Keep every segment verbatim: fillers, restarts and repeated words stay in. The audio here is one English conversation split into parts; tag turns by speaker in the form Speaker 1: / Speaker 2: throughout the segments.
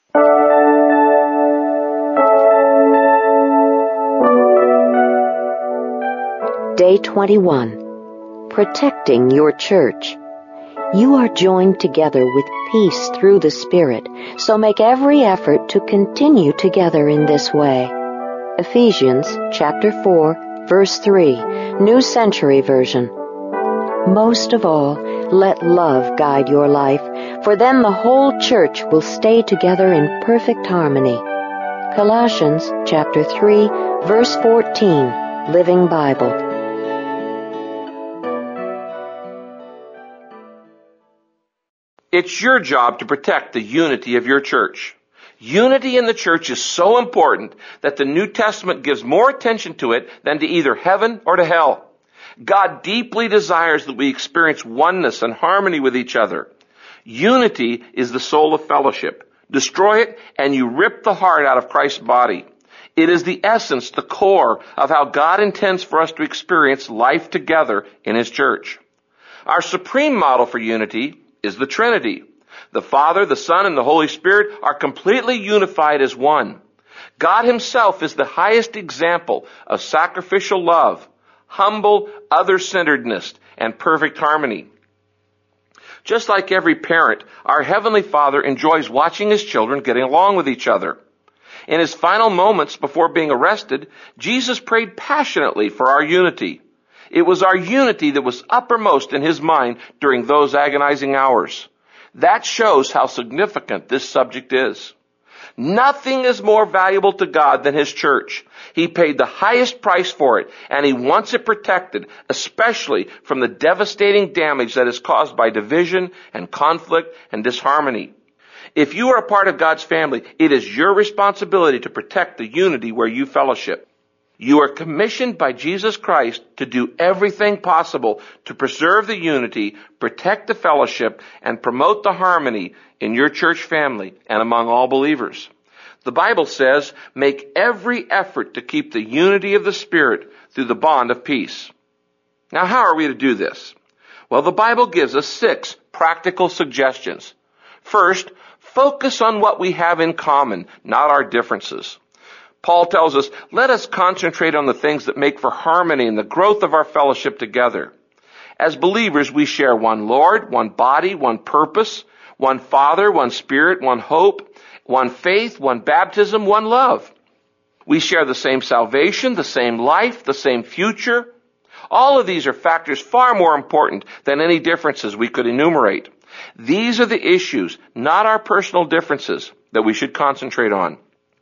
Speaker 1: Day twenty-one. Protecting your church. You are joined together with peace through the Spirit, so make every effort to continue together in this way. Ephesians chapter four, verse three, New Century Version. Most of all, let love guide your life, for then the whole church will stay together in perfect harmony. Colossians chapter three, verse fourteen, Living Bible.
Speaker 2: It's your job to protect the unity of your church. Unity in the church is so important that the New Testament gives more attention to it than to either heaven or to hell. God deeply desires that we experience oneness and harmony with each other. Unity is the soul of fellowship. Destroy it, and you rip the heart out of Christ's body. It is the essence, the core of how God intends for us to experience life together in His church. Our supreme model for unity is the Trinity. The Father, the Son, and the Holy Spirit are completely unified as one. God Himself is the highest example of sacrificial love, humble other-centeredness, and perfect harmony. Just like every parent, our Heavenly Father enjoys watching His children getting along with each other. In His final moments before being arrested, Jesus prayed passionately for our unity. It was our unity that was uppermost in His mind during those agonizing hours. That shows how significant this subject is. Nothing is more valuable to God than His church. He paid the highest price for it, and He wants it protected, especially from the devastating damage that is caused by division and conflict and disharmony. If you are a part of God's family, it is your responsibility to protect the unity where you fellowship. You are commissioned by Jesus Christ to do everything possible to preserve the unity, protect the fellowship, and promote the harmony in your church family and among all believers. The Bible says, make every effort to keep the unity of the Spirit through the bond of peace. Now, how are we to do this? Well, the Bible gives us six practical suggestions. First, focus on what we have in common, not our differences. Paul tells us, let us concentrate on the things that make for harmony and the growth of our fellowship together. As believers, we share one Lord, one body, one purpose, one Father, one Spirit, one hope, one faith, one baptism, one love. We share the same salvation, the same life, the same future. All of these are factors far more important than any differences we could enumerate. These are the issues, not our personal differences, that we should concentrate on.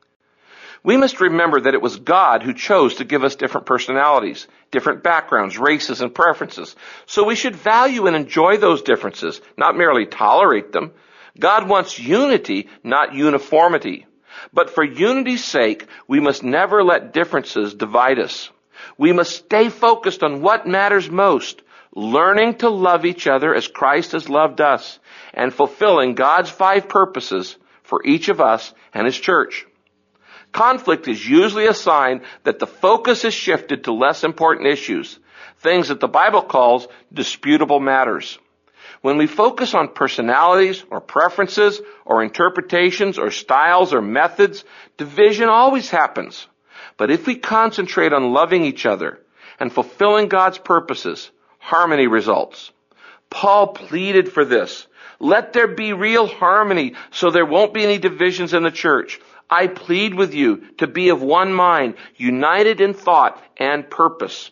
Speaker 2: We must remember that it was God who chose to give us different personalities, different backgrounds, races, and preferences. So we should value and enjoy those differences, not merely tolerate them. God wants unity, not uniformity. But for unity's sake, we must never let differences divide us. We must stay focused on what matters most, learning to love each other as Christ has loved us, and fulfilling God's five purposes for each of us and His church. Conflict is usually a sign that the focus is shifted to less important issues, things that the Bible calls disputable matters. When we focus on personalities or preferences or interpretations or styles or methods, division always happens. But if we concentrate on loving each other and fulfilling God's purposes, harmony results. Paul pleaded for this. Let there be real harmony so there won't be any divisions in the church. I plead with you to be of one mind, united in thought and purpose.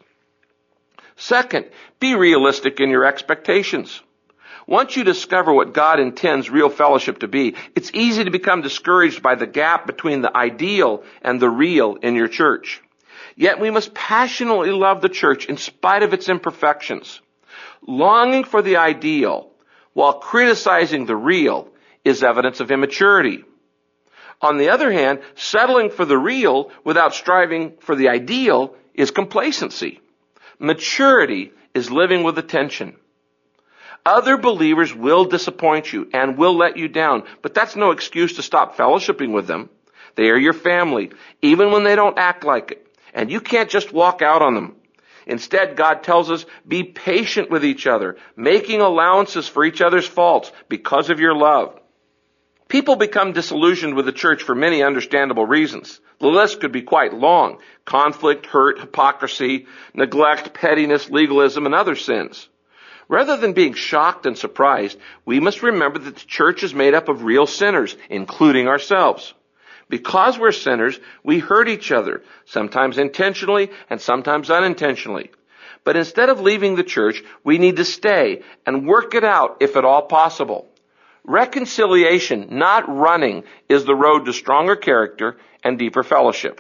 Speaker 2: Second, be realistic in your expectations. Once you discover what God intends real fellowship to be, it's easy to become discouraged by the gap between the ideal and the real in your church. Yet we must passionately love the church in spite of its imperfections. Longing for the ideal while criticizing the real is evidence of immaturity. On the other hand, settling for the real without striving for the ideal is complacency. Maturity is living with attention. Other believers will disappoint you and will let you down, but that's no excuse to stop fellowshipping with them. They are your family, even when they don't act like it, and you can't just walk out on them. Instead, God tells us, be patient with each other, making allowances for each other's faults because of your love. People become disillusioned with the church for many understandable reasons. The list could be quite long. Conflict, hurt, hypocrisy, neglect, pettiness, legalism, and other sins. Rather than being shocked and surprised, we must remember that the church is made up of real sinners, including ourselves. Because we're sinners, we hurt each other, sometimes intentionally and sometimes unintentionally. But instead of leaving the church, we need to stay and work it out if at all possible. Reconciliation, not running, is the road to stronger character and deeper fellowship.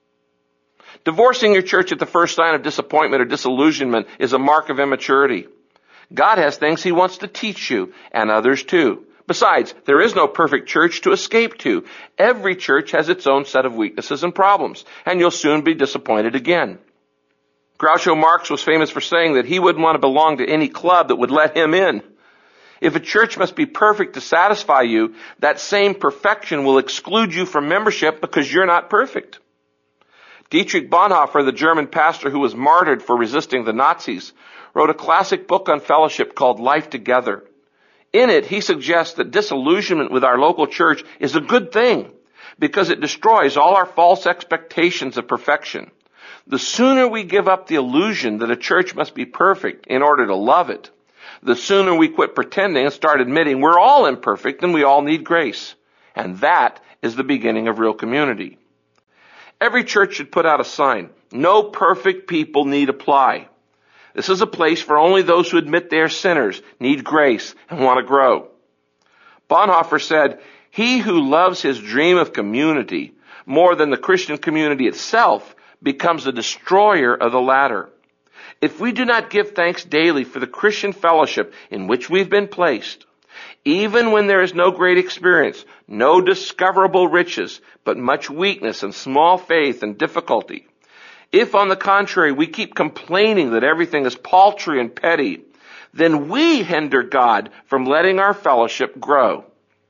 Speaker 2: Divorcing your church at the first sign of disappointment or disillusionment is a mark of immaturity. God has things He wants to teach you, and others too. Besides, there is no perfect church to escape to. Every church has its own set of weaknesses and problems, and you'll soon be disappointed again. Groucho Marx was famous for saying that he wouldn't want to belong to any club that would let him in. If a church must be perfect to satisfy you, that same perfection will exclude you from membership because you're not perfect. Dietrich Bonhoeffer, the German pastor who was martyred for resisting the Nazis, wrote a classic book on fellowship called Life Together. In it, he suggests that disillusionment with our local church is a good thing because it destroys all our false expectations of perfection. The sooner we give up the illusion that a church must be perfect in order to love it, the sooner we quit pretending and start admitting we're all imperfect and we all need grace. And that is the beginning of real community. Every church should put out a sign, "No perfect people need apply." This is a place for only those who admit they are sinners, need grace, and want to grow. Bonhoeffer said, "He who loves his dream of community more than the Christian community itself becomes a destroyer of the latter." If we do not give thanks daily for the Christian fellowship in which we've been placed, even when there is no great experience, no discoverable riches, but much weakness and small faith and difficulty, if, on the contrary, we keep complaining that everything is paltry and petty, then we hinder God from letting our fellowship grow.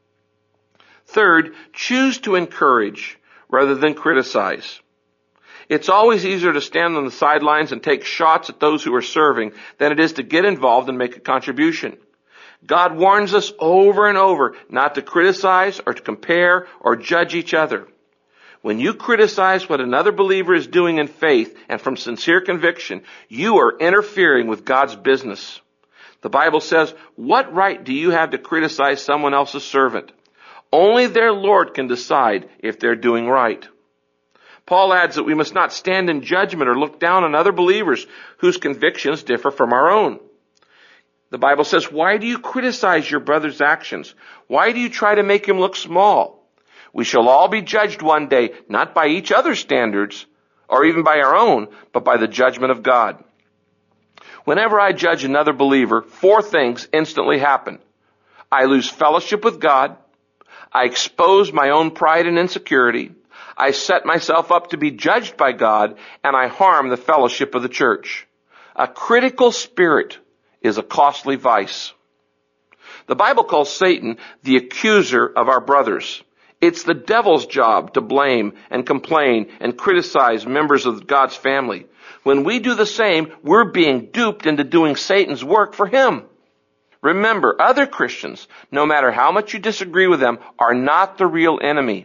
Speaker 2: Third, choose to encourage rather than criticize. It's always easier to stand on the sidelines and take shots at those who are serving than it is to get involved and make a contribution. God warns us over and over not to criticize or to compare or judge each other. When you criticize what another believer is doing in faith and from sincere conviction, you are interfering with God's business. The Bible says, "What right do you have to criticize someone else's servant? Only their Lord can decide if they're doing right." Paul adds that we must not stand in judgment or look down on other believers whose convictions differ from our own. The Bible says, "Why do you criticize your brother's actions? Why do you try to make him look small? We shall all be judged one day, not by each other's standards, or even by our own, but by the judgment of God." Whenever I judge another believer, four things instantly happen. I lose fellowship with God. I expose my own pride and insecurity. I set myself up to be judged by God, and I harm the fellowship of the church. A critical spirit is a costly vice. The Bible calls Satan the accuser of our brothers. It's the devil's job to blame and complain and criticize members of God's family. When we do the same, we're being duped into doing Satan's work for him. Remember, other Christians, no matter how much you disagree with them, are not the real enemy.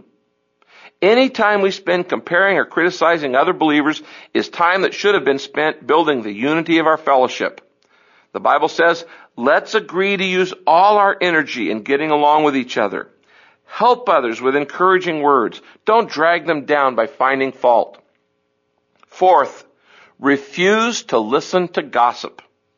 Speaker 2: Any time we spend comparing or criticizing other believers is time that should have been spent building the unity of our fellowship. The Bible says, "Let's agree to use all our energy in getting along with each other. Help others with encouraging words. Don't drag them down by finding fault." Fourth, refuse to listen to gossip.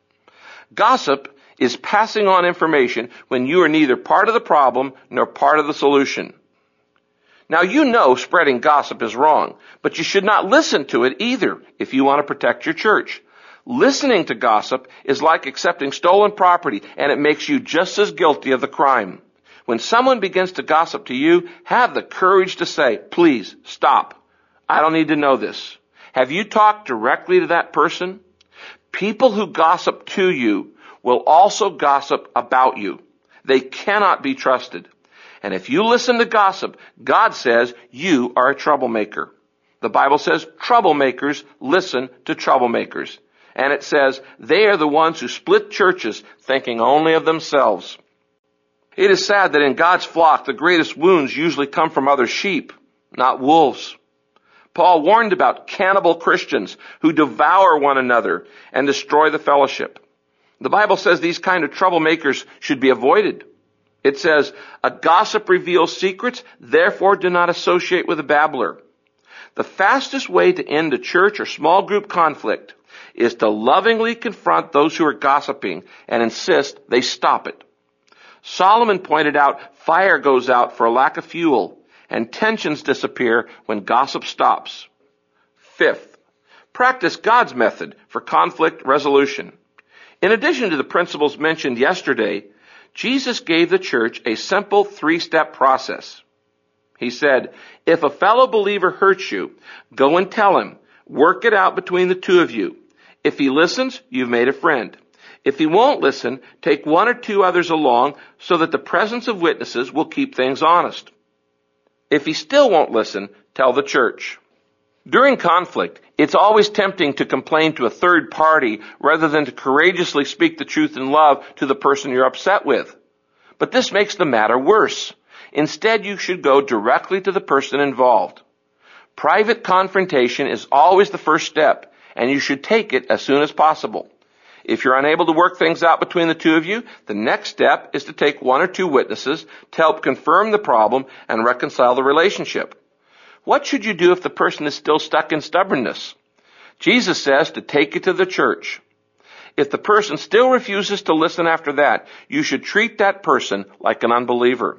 Speaker 2: Gossip is passing on information when you are neither part of the problem nor part of the solution. Now, you know spreading gossip is wrong, but you should not listen to it either if you want to protect your church. Listening to gossip is like accepting stolen property, and it makes you just as guilty of the crime. When someone begins to gossip to you, have the courage to say, "Please, stop. I don't need to know this." Have you talked directly to that person? People who gossip to you will also gossip about you. They cannot be trusted. And if you listen to gossip, God says you are a troublemaker. The Bible says troublemakers listen to troublemakers. And it says they are the ones who split churches thinking only of themselves. It is sad that in God's flock, the greatest wounds usually come from other sheep, not wolves. Paul warned about cannibal Christians who devour one another and destroy the fellowship. The Bible says these kind of troublemakers should be avoided. It says, a gossip reveals secrets, therefore do not associate with a babbler. The fastest way to end a church or small group conflict is to lovingly confront those who are gossiping and insist they stop it. Solomon pointed out fire goes out for a lack of fuel, and tensions disappear when gossip stops. Fifth, practice God's method for conflict resolution. In addition to the principles mentioned yesterday, Jesus gave the church a simple three-step process. He said, if a fellow believer hurts you, go and tell him. Work it out between the two of you. If he listens, you've made a friend. If he won't listen, take one or two others along so that the presence of witnesses will keep things honest. If he still won't listen, tell the church. During conflict, it's always tempting to complain to a third party rather than to courageously speak the truth in love to the person you're upset with. But this makes the matter worse. Instead, you should go directly to the person involved. Private confrontation is always the first step, and you should take it as soon as possible. If you're unable to work things out between the two of you, the next step is to take one or two witnesses to help confirm the problem and reconcile the relationship. What should you do if the person is still stuck in stubbornness? Jesus says to take it to the church. If the person still refuses to listen after that, you should treat that person like an unbeliever.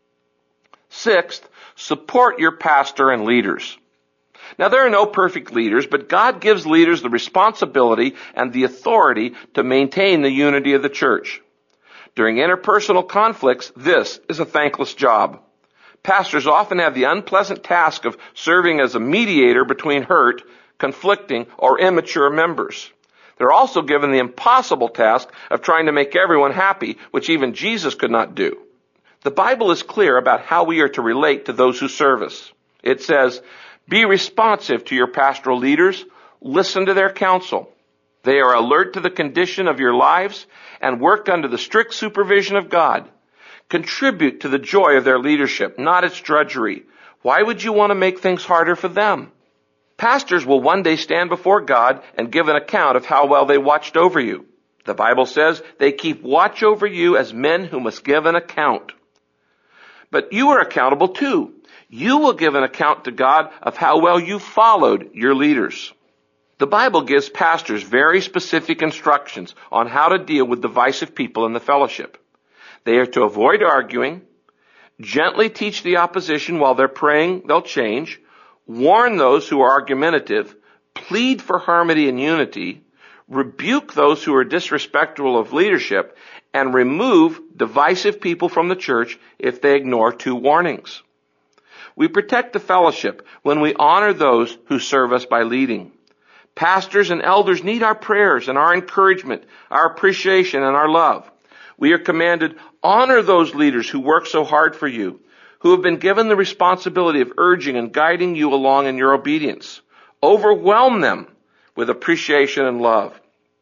Speaker 2: Sixth, support your pastor and leaders. Now, there are no perfect leaders, but God gives leaders the responsibility and the authority to maintain the unity of the church. During interpersonal conflicts, this is a thankless job. Pastors often have the unpleasant task of serving as a mediator between hurt, conflicting, or immature members. They're also given the impossible task of trying to make everyone happy, which even Jesus could not do. The Bible is clear about how we are to relate to those who serve us. It says, be responsive to your pastoral leaders. Listen to their counsel. They are alert to the condition of your lives and work under the strict supervision of God. Contribute to the joy of their leadership, not its drudgery. Why would you want to make things harder for them? Pastors will one day stand before God and give an account of how well they watched over you. The Bible says they keep watch over you as men who must give an account. But you are accountable too. You will give an account to God of how well you followed your leaders. The Bible gives pastors very specific instructions on how to deal with divisive people in the fellowship. They are to avoid arguing, gently teach the opposition while they're praying they'll change, warn those who are argumentative, plead for harmony and unity, rebuke those who are disrespectful of leadership, and remove divisive people from the church if they ignore two warnings. We protect the fellowship when we honor those who serve us by leading. Pastors and elders need our prayers and our encouragement, our appreciation and our love. We are commanded, honor those leaders who work so hard for you, who have been given the responsibility of urging and guiding you along in your obedience. Overwhelm them with appreciation and love.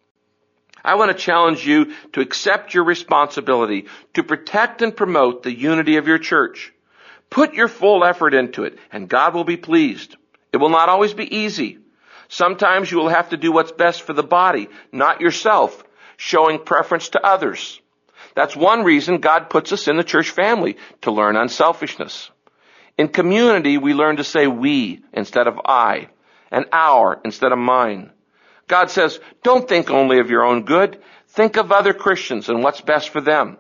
Speaker 2: I want to challenge you to accept your responsibility to protect and promote the unity of your church. Put your full effort into it, and God will be pleased. It will not always be easy. Sometimes you will have to do what's best for the body, not yourself, showing preference to others. That's one reason God puts us in the church family, to learn unselfishness. In community, we learn to say we instead of I, and our instead of mine. God says, don't think only of your own good. Think of other Christians and what's best for them.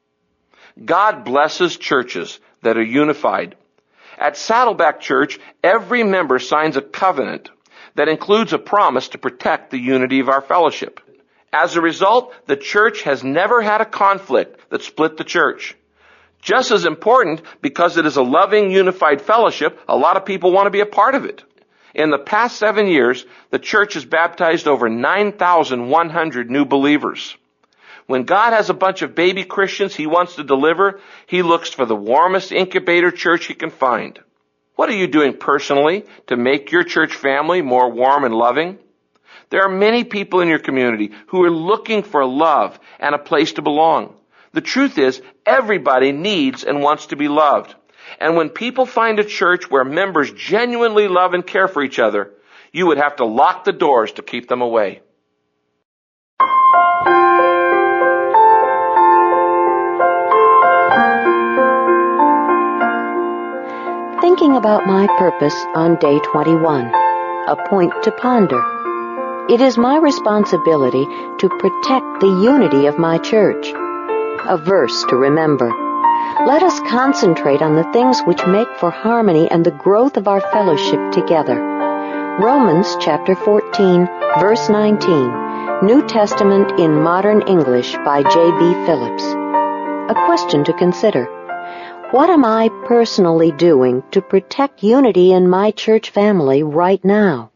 Speaker 2: God blesses churches that are unified. At Saddleback Church, every member signs a covenant that includes a promise to protect the unity of our fellowship. As a result, the church has never had a conflict that split the church. Just as important, because it is a loving, unified fellowship, a lot of people want to be a part of it. In the past seven years, the church has baptized over nine thousand one hundred new believers. When God has a bunch of baby Christians he wants to deliver, he looks for the warmest incubator church he can find. What are you doing personally to make your church family more warm and loving? There are many people in your community who are looking for love and a place to belong. The truth is, everybody needs and wants to be loved. And when people find a church where members genuinely love and care for each other, you would have to lock the doors to keep them away.
Speaker 1: Thinking about my purpose on day twenty-one, a point to ponder. It is my responsibility to protect the unity of my church. A verse to remember. Let us concentrate on the things which make for harmony and the growth of our fellowship together. Romans chapter fourteen, verse nineteen, New Testament in Modern English by J B Phillips. A question to consider. What am I personally doing to protect unity in my church family right now?